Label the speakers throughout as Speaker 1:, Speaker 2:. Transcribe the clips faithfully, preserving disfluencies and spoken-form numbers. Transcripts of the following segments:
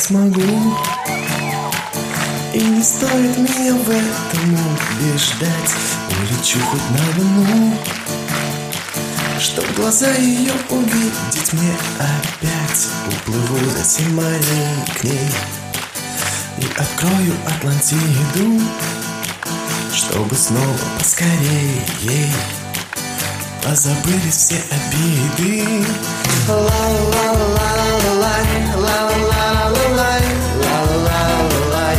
Speaker 1: смогу. И не стоит меня в этом убеждать. Улечу хоть на луну, чтоб глаза ее увидеть мне опять. Уплыву за семь морей к ней и открою Атлантиду, чтобы снова поскорее ей позабылись все обиды. Ла-ла-ла-ла-лай, ла-ла-ла-ла-лай, ла-ла-ла-ла-лай,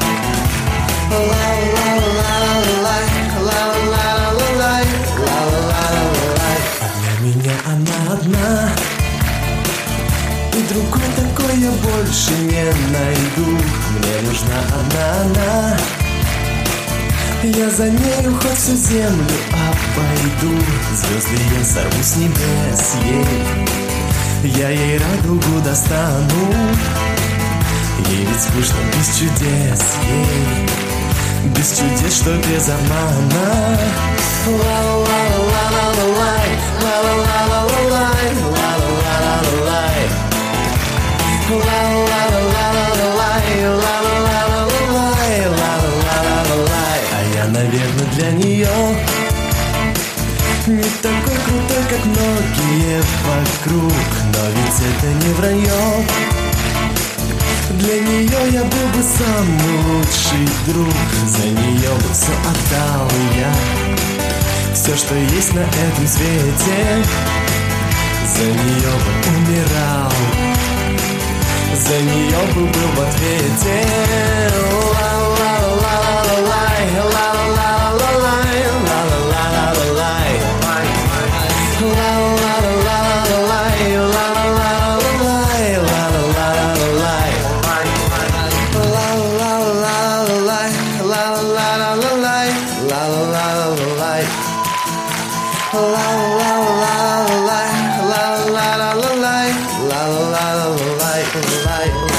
Speaker 1: ла-ла-ла-ла-лай, ла-ла-ла-ла-лай, ла-ла-ла-ла-лай. А для меня она одна, и другой такой я больше не найду. Мне нужна она, она. Я за нею хоть всю землю обойду. Звезды я сорву с небес ей, я ей радугу достану. Ей ведь скучно без чудес, ей без чудес, что без обмана. Ла-ла-ла-ла-ла-лай, ла-ла-ла-ла-лай, ла-ла-ла-ла-лай, ла-ла-ла-ла-лай, ла-ла-ла-ла-лай, ла-ла-ла-ла-лай. А я, наверное, для нее не такой крутой, как многие вокруг. Но ведь это не вранье. Для нее я был бы самый лучший друг. За нее бы все отдал я, все, что есть на этом свете. За нее бы умирал, за нее бы был в ответе. Ла-ла-ла-ла-лай, ла-ла-ла-ла-лай, ла-ла-ла-ла-лай, ла-ла-ла-ла-лай, ла-ла-ла-ла-лай, ла-ла-ла-ла-лай, ла-ла-ла-ла-лай, ла-ла-ла-ла-лай, ла-ла-ла-ла-лай, ла-ла-ла-ла-лай, ла-ла-ла-ла-лай, ла-ла-ла-ла-лай.